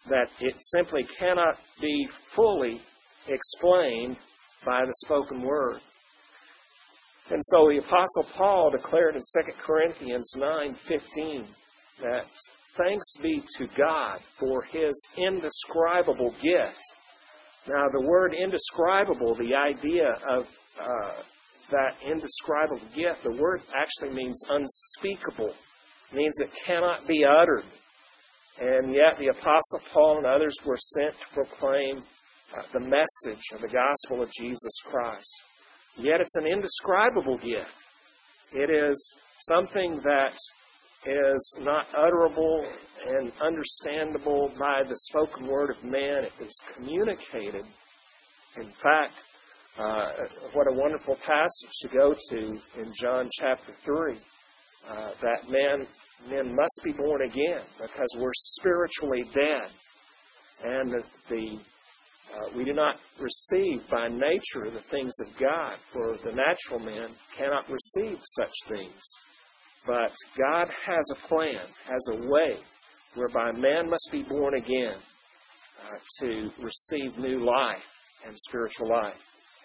that it simply cannot be fully explained by the spoken word. And so the Apostle Paul declared in 2 Corinthians 9:15 that thanks be to God for His indescribable gift. Now, the word indescribable, the idea of that indescribable gift, the word actually means unspeakable. It means it cannot be uttered. And yet the Apostle Paul and others were sent to proclaim the message of the gospel of Jesus Christ. Yet it's an indescribable gift. It is something that is not utterable and understandable by the spoken word of man. It is communicated. In fact, what a wonderful passage to go to in John chapter 3, that men must be born again because we're spiritually dead. And we do not receive by nature the things of God, for the natural man cannot receive such things. But God has a plan, has a way, whereby man must be born again to receive new life and spiritual life.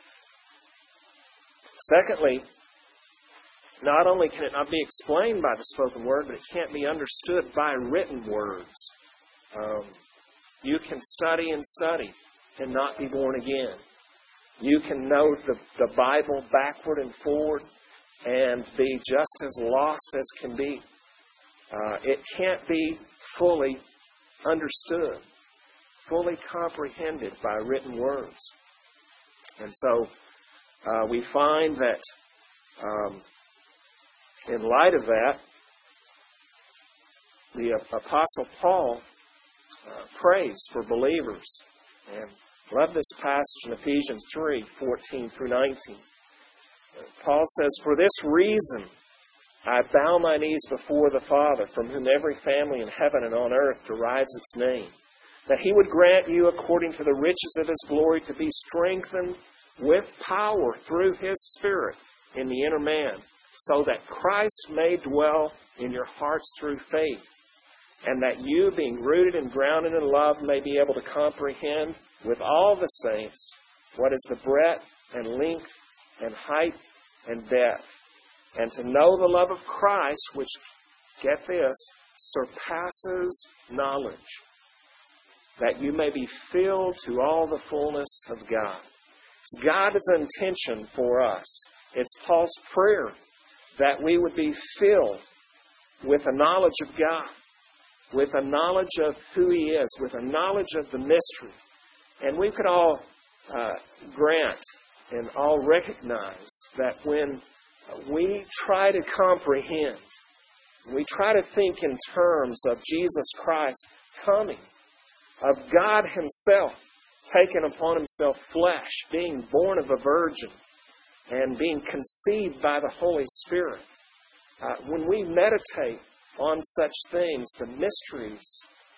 Secondly, not only can it not be explained by the spoken word, but it can't be understood by written words. You can study and study and not be born again. You can know the Bible backward and forward and be just as lost as can be. It can't be fully understood, fully comprehended by written words. And so we find that in light of that, the Apostle Paul prays for believers. And I love this passage in Ephesians 3:14 through 19. Paul says, "For this reason I bow my knees before the Father, from whom every family in heaven and on earth derives its name, that He would grant you, according to the riches of His glory, to be strengthened with power through His Spirit in the inner man, so that Christ may dwell in your hearts through faith, and that you, being rooted and grounded in love, may be able to comprehend with all the saints what is the breadth and length and height and depth, and to know the love of Christ, which, get this, surpasses knowledge, that you may be filled to all the fullness of God." It's God's intention for us. It's Paul's prayer that we would be filled with a knowledge of God, with a knowledge of who He is, with a knowledge of the mystery. And we could all grant and all recognize that when we try to comprehend, we try to think in terms of Jesus Christ coming, of God Himself taking upon Himself flesh, being born of a virgin, and being conceived by the Holy Spirit. When we meditate on such things, the mysteries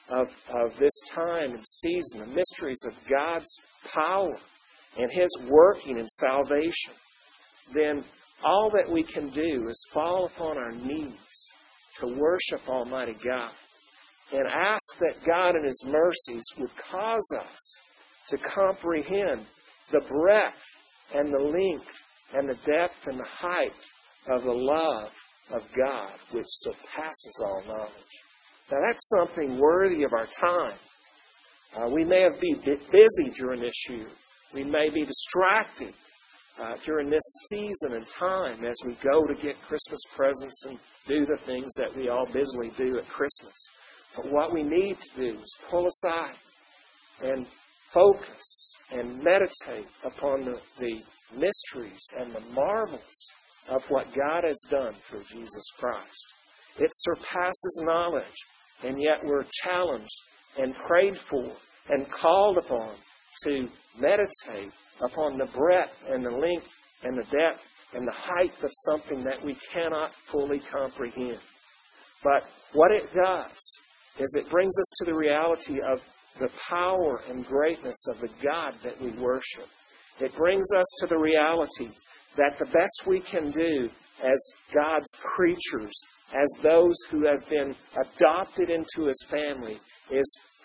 of this time and season, the mysteries of God's power and His working in salvation, then all that we can do is fall upon our knees to worship Almighty God and ask that God in His mercies would cause us to comprehend the breadth and the length and the depth and the height of the love of God, which surpasses all knowledge. Now that's something worthy of our time. We may have been busy during this year. We may be distracted during this season and time as we go to get Christmas presents and do the things that we all busily do at Christmas. But what we need to do is pull aside and focus and meditate upon the mysteries and the marvels of what God has done through Jesus Christ. It surpasses knowledge, and yet we're challenged and prayed for and called upon to meditate upon the breadth and the length and the depth and the height of something that we cannot fully comprehend. But what it does is it brings us to the reality of the power and greatness of the God that we worship. It brings us to the reality that the best we can do as God's creatures, as those who have been adopted into His family, is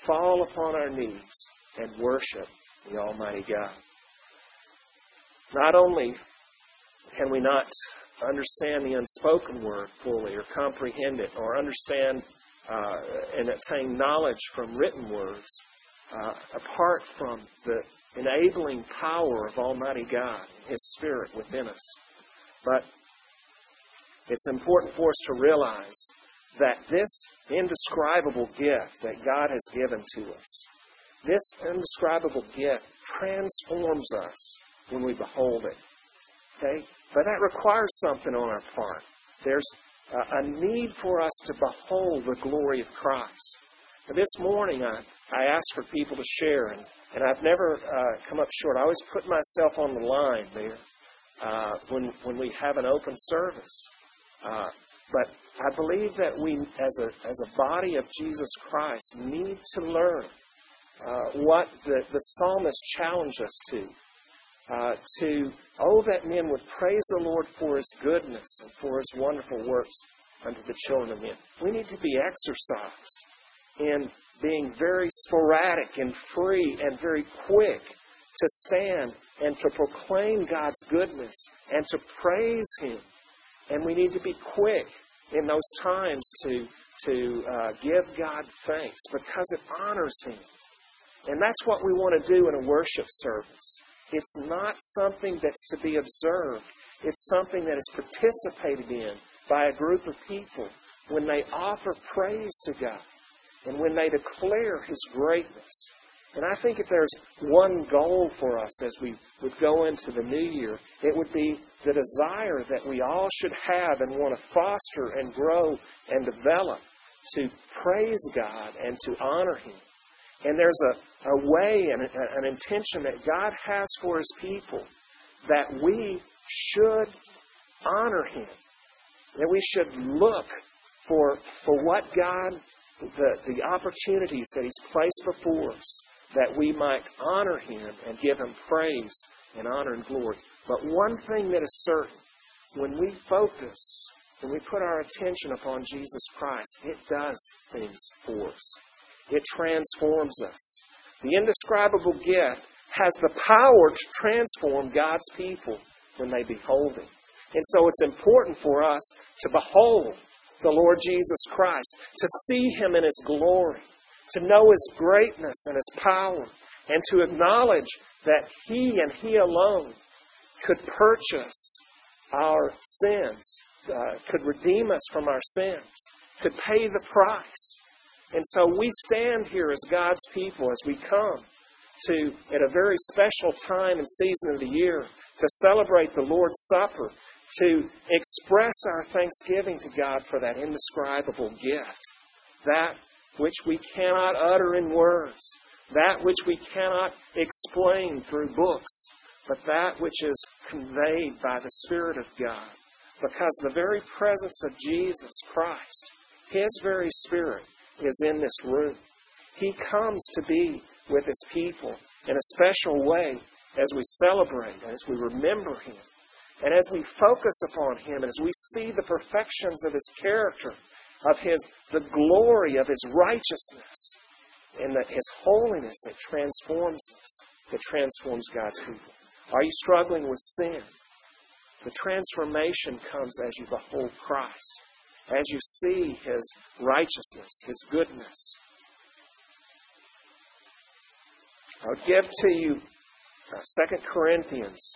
fall upon our knees and worship the Almighty God. Not only can we not understand the unspoken word fully or comprehend it or understand and attain knowledge from written words apart from the enabling power of Almighty God, His Spirit within us. But it's important for us to realize that this indescribable gift that God has given to us, this indescribable gift transforms us when we behold it. Okay? But that requires something on our part. There's a need for us to behold the glory of Christ. Now, this morning I asked for people to share, and I've never come up short. I always put myself on the line there when we have an open service. But I believe that we, as a body of Jesus Christ, need to learn what the psalmist challenged us to, oh, that men would praise the Lord for His goodness and for His wonderful works unto the children of men. We need to be exercised in being very sporadic and free and very quick to stand and to proclaim God's goodness and to praise Him. And we need to be quick in those times to give God thanks because it honors Him. And that's what we want to do in a worship service. It's not something that's to be observed. It's something that is participated in by a group of people when they offer praise to God and when they declare His greatness. And I think if there's one goal for us as we would go into the new year, it would be the desire that we all should have and want to foster and grow and develop to praise God and to honor Him. And there's a way and an intention that God has for His people that we should honor Him. That we should look for what God, the opportunities that He's placed before us, that we might honor Him and give Him praise and honor and glory. But one thing that is certain, when we focus, when we put our attention upon Jesus Christ, it does things for us. It transforms us. The indescribable gift has the power to transform God's people when they behold Him. And so it's important for us to behold the Lord Jesus Christ, to see Him in His glory, to know His greatness and His power, and to acknowledge that He and He alone could purchase our sins, could redeem us from our sins, could pay the price. And so we stand here as God's people as we come to, at a very special time and season of the year, to celebrate the Lord's Supper, to express our thanksgiving to God for that indescribable gift, that which we cannot utter in words, that which we cannot explain through books, but that which is conveyed by the Spirit of God. Because the very presence of Jesus Christ, His very Spirit, is in this room. He comes to be with His people in a special way as we celebrate, as we remember Him, and as we focus upon Him, and as we see the perfections of His character, of the glory of His righteousness, and His holiness that transforms us, that transforms God's people. Are you struggling with sin? The transformation comes as you behold Christ, as you see His righteousness, His goodness. I'll give to you 2 Corinthians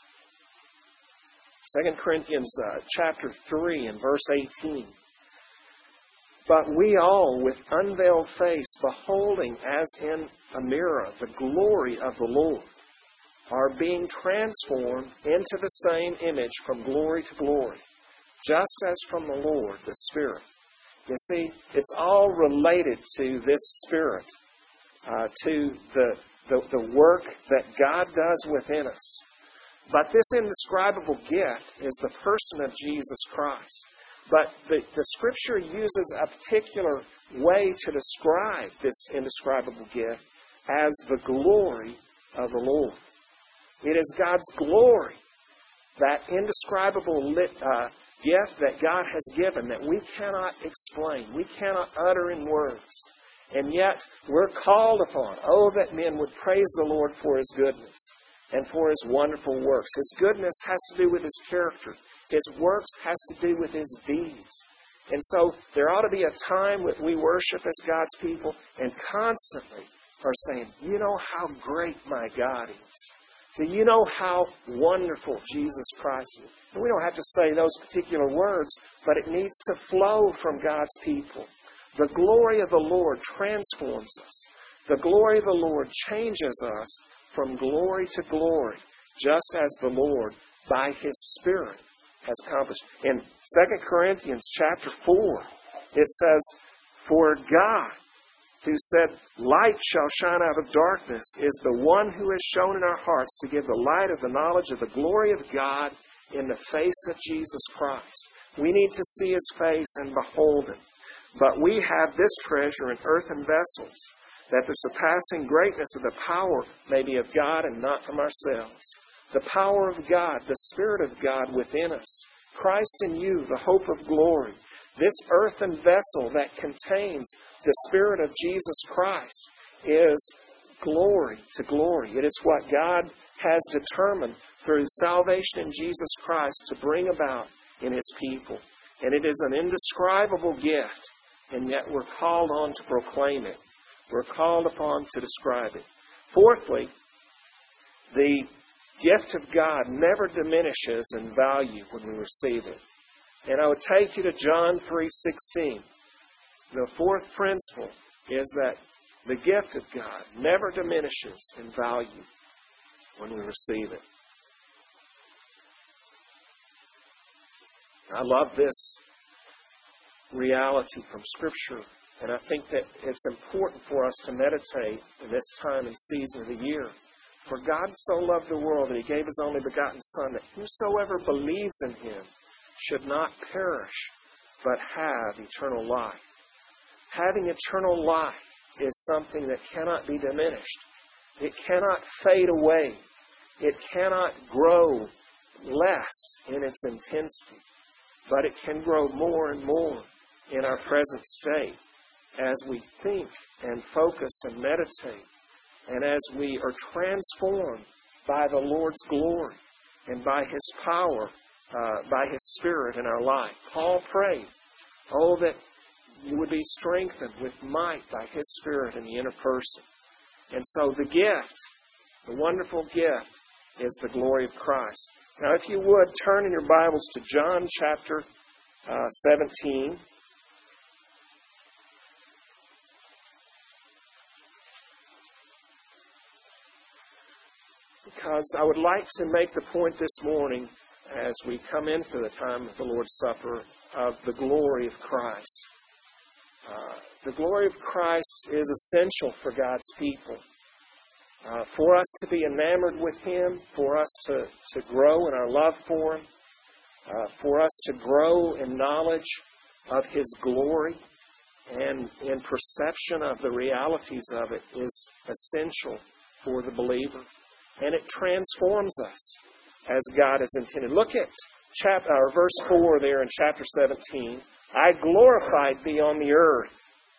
chapter 3 and verse 18. But we all, with unveiled face, beholding as in a mirror the glory of the Lord, are being transformed into the same image from glory to glory, just as from the Lord, the Spirit. You see, it's all related to this Spirit, to the work that God does within us. But this indescribable gift is the person of Jesus Christ. But the Scripture uses a particular way to describe this indescribable gift as the glory of the Lord. It is God's glory, that indescribable gift that God has given that we cannot explain, we cannot utter in words. And yet, we're called upon, oh, that men would praise the Lord for His goodness and for His wonderful works. His goodness has to do with His character. His works has to do with His deeds. And so there ought to be a time that we worship as God's people and constantly are saying, you know how great my God is. Do you know how wonderful Jesus Christ is? And we don't have to say those particular words, but it needs to flow from God's people. The glory of the Lord transforms us. The glory of the Lord changes us from glory to glory, just as the Lord, by His Spirit, has accomplished. In 2 Corinthians chapter 4, it says, for God, who said, light shall shine out of darkness, is the one who has shown in our hearts to give the light of the knowledge of the glory of God in the face of Jesus Christ. We need to see His face and behold Him. But we have this treasure in earthen vessels, that the surpassing greatness of the power may be of God and not from ourselves. The power of God, the Spirit of God within us, Christ in you, the hope of glory. This earthen vessel that contains the Spirit of Jesus Christ is glory to glory. It is what God has determined through salvation in Jesus Christ to bring about in His people. And it is an indescribable gift, and yet we're called on to proclaim it. We're called upon to describe it. Fourthly, the gift of God never diminishes in value when we receive it. And I would take you to John 3:16. The fourth principle is that the gift of God never diminishes in value when we receive it. I love this reality from Scripture, and I think that it's important for us to meditate in this time and season of the year. For God so loved the world that He gave His only begotten Son, that whosoever believes in Him should not perish, but have eternal life. Having eternal life is something that cannot be diminished. It cannot fade away. It cannot grow less in its intensity. But it can grow more and more in our present state as we think and focus and meditate, and as we are transformed by the Lord's glory and by His power, by His Spirit in our life. Paul prayed, oh, that you would be strengthened with might by His Spirit in the inner person. And so the gift, the wonderful gift, is the glory of Christ. Now, if you would, turn in your Bibles to John chapter 17. Because I would like to make the point this morning, as we come into the time of the Lord's Supper, of the glory of Christ. The glory of Christ is essential for God's people. For us to be enamored with Him, for us to grow in our love for Him, for us to grow in knowledge of His glory and in perception of the realities of it is essential for the believer. And it transforms us as God has intended. Look at verse 4 there in chapter 17. I glorified Thee on the earth,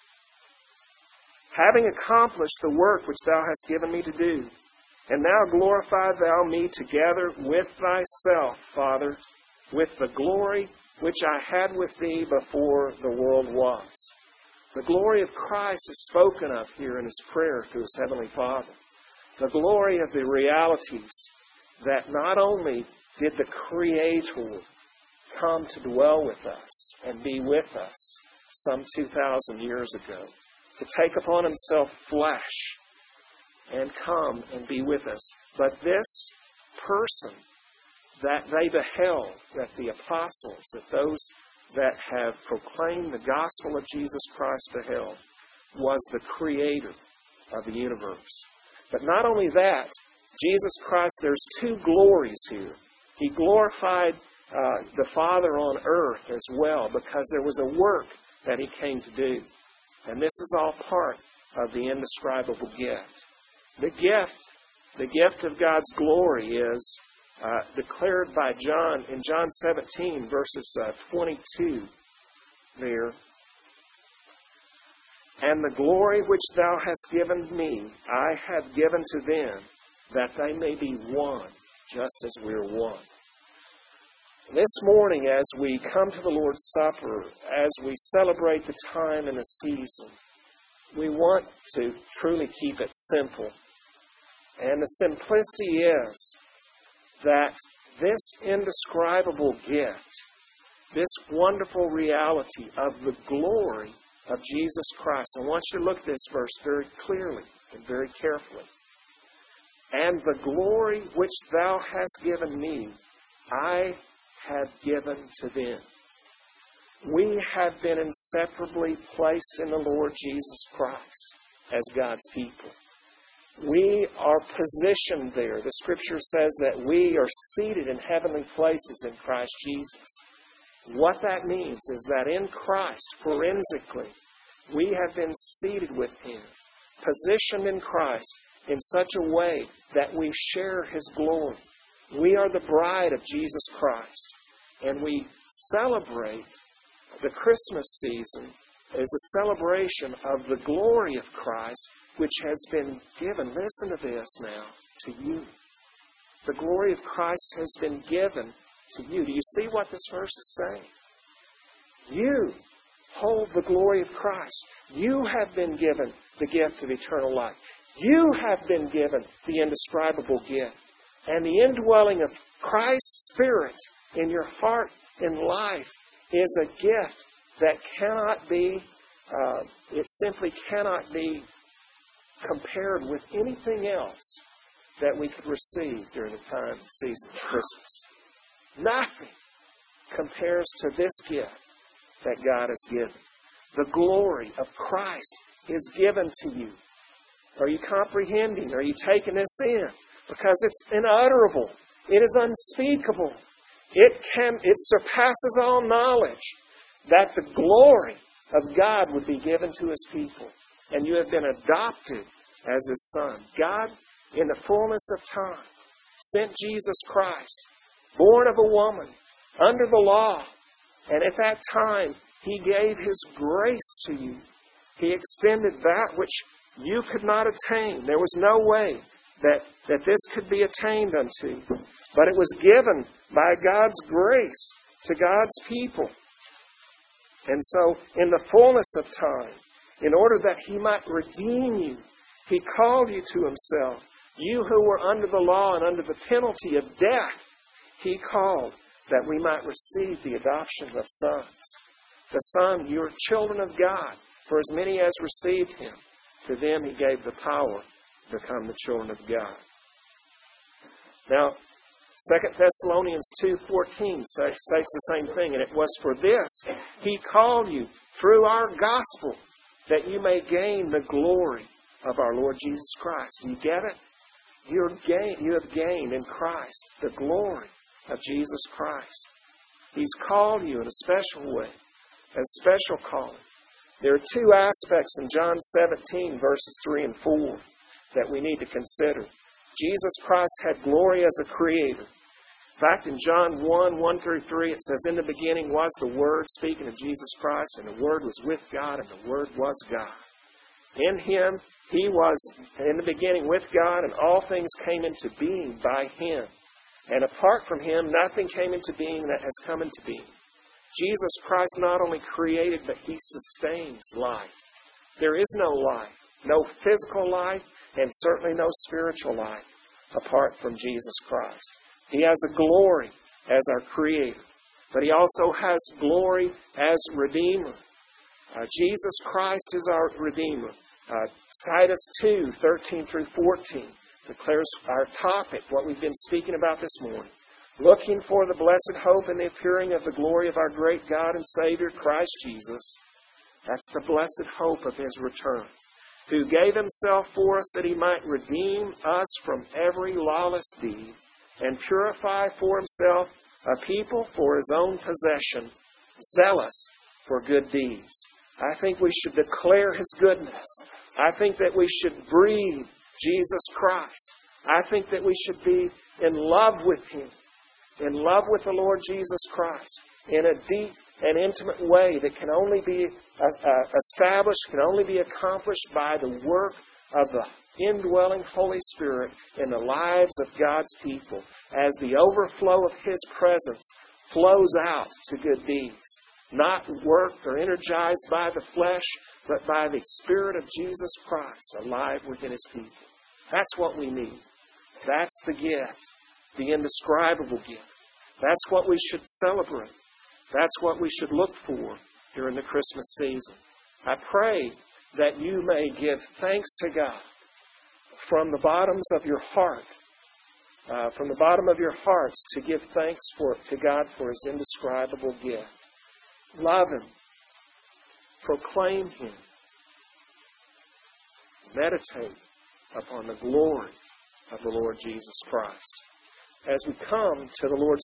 having accomplished the work which Thou hast given me to do. And now glorify Thou me together with Thyself, Father, with the glory which I had with Thee before the world was. The glory of Christ is spoken of here in His prayer to His Heavenly Father. The glory of the realities that not only did the Creator come to dwell with us and be with us some 2,000 years ago, to take upon Himself flesh and come and be with us, but this person that they beheld, that the apostles, that those that have proclaimed the gospel of Jesus Christ beheld, was the Creator of the universe. But not only that, Jesus Christ, there's two glories here. He glorified the Father on earth as well, because there was a work that He came to do. And this is all part of the indescribable gift. The gift of God's glory is declared by John in John 17, verses 22 there. And the glory which thou hast given me, I have given to them, that they may be one, just as we are one. This morning, as we come to the Lord's Supper, as we celebrate the time and the season, we want to truly keep it simple. And the simplicity is that this indescribable gift, this wonderful reality of the glory of Jesus Christ. I want you to look at this verse very clearly and very carefully. And the glory which thou hast given me, I have given to them. We have been inseparably placed in the Lord Jesus Christ as God's people. We are positioned there. The Scripture says that we are seated in heavenly places in Christ Jesus. What that means is that in Christ, forensically, we have been seated with Him, positioned in Christ in such a way that we share His glory. We are the bride of Jesus Christ, and we celebrate the Christmas season as a celebration of the glory of Christ, which has been given, listen to this now, to you. The glory of Christ has been given to you. Do you see what this verse is saying? You hold the glory of Christ. You have been given the gift of eternal life. You have been given the indescribable gift. And the indwelling of Christ's Spirit in your heart and life is a gift that cannot be, it simply cannot be compared with anything else that we could receive during the time and season of Christmas. Nothing compares to this gift that God has given. The glory of Christ is given to you. Are you comprehending? Are you taking this in? Because it's unutterable. It is unspeakable. It surpasses all knowledge that the glory of God would be given to His people. And you have been adopted as His Son. God, in the fullness of time, sent Jesus Christ, born of a woman, under the law. And at that time, He gave His grace to you. He extended that which you could not attain. There was no way that this could be attained unto. But it was given by God's grace to God's people. And so, in the fullness of time, in order that He might redeem you, He called you to Himself. You who were under the law and under the penalty of death, He called that we might receive the adoption of sons. The Son, you are children of God. For as many as received Him, to them He gave the power to become the children of God. Now, 2 Thessalonians 2:14 states the same thing. And it was for this He called you through our gospel, that you may gain the glory of our Lord Jesus Christ. Do you get it? You have gained in Christ the glory of Jesus Christ. He's called you in a special way, a special calling. There are two aspects in John 17, verses 3 and 4, that we need to consider. Jesus Christ had glory as a creator. In fact, in John 1:1-3, it says, "In the beginning was the Word," speaking of Jesus Christ, "and the Word was with God, and the Word was God. In Him, He was in the beginning with God, and all things came into being by Him. And apart from Him, nothing came into being that has come into being." Jesus Christ not only created, but He sustains life. There is no life, no physical life, and certainly no spiritual life apart from Jesus Christ. He has a glory as our Creator, but He also has glory as Redeemer. Jesus Christ is our Redeemer. Titus 2:13-14 declares our topic, what we've been speaking about this morning. Looking for the blessed hope and the appearing of the glory of our great God and Savior, Christ Jesus. That's the blessed hope of His return. Who gave Himself for us that He might redeem us from every lawless deed and purify for Himself a people for His own possession, zealous for good deeds. I think we should declare His goodness. I think that we should breathe Jesus Christ. I think that we should be in love with Him, in love with the Lord Jesus Christ. in a deep and intimate way that can only be established, can only be accomplished by the work of the indwelling Holy Spirit in the lives of God's people, as the overflow of His presence flows out to good deeds, not worked or energized by the flesh, but by the Spirit of Jesus Christ alive within His people. That's what we need. That's the gift, the indescribable gift. That's what we should celebrate. That's what we should look for during the Christmas season. I pray that you may give thanks to God from the bottoms of your heart, from the bottom of your hearts, to give thanks to God for His indescribable gift. Love Him. Proclaim Him. Meditate upon the glory of the Lord Jesus Christ. As we come to the Lord's